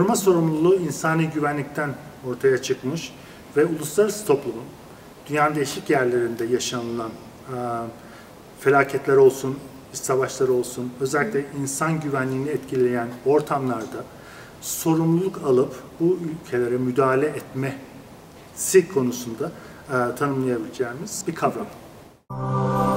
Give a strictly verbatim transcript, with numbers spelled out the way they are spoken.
korunma sorumluluğu insani güvenlikten ortaya çıkmış ve uluslararası toplumun dünyanın değişik yerlerinde yaşanılan e, felaketler olsun, iç savaşları olsun, özellikle insan güvenliğini etkileyen ortamlarda sorumluluk alıp bu ülkelere müdahale etmesi konusunda e, tanımlayabileceğimiz bir kavram.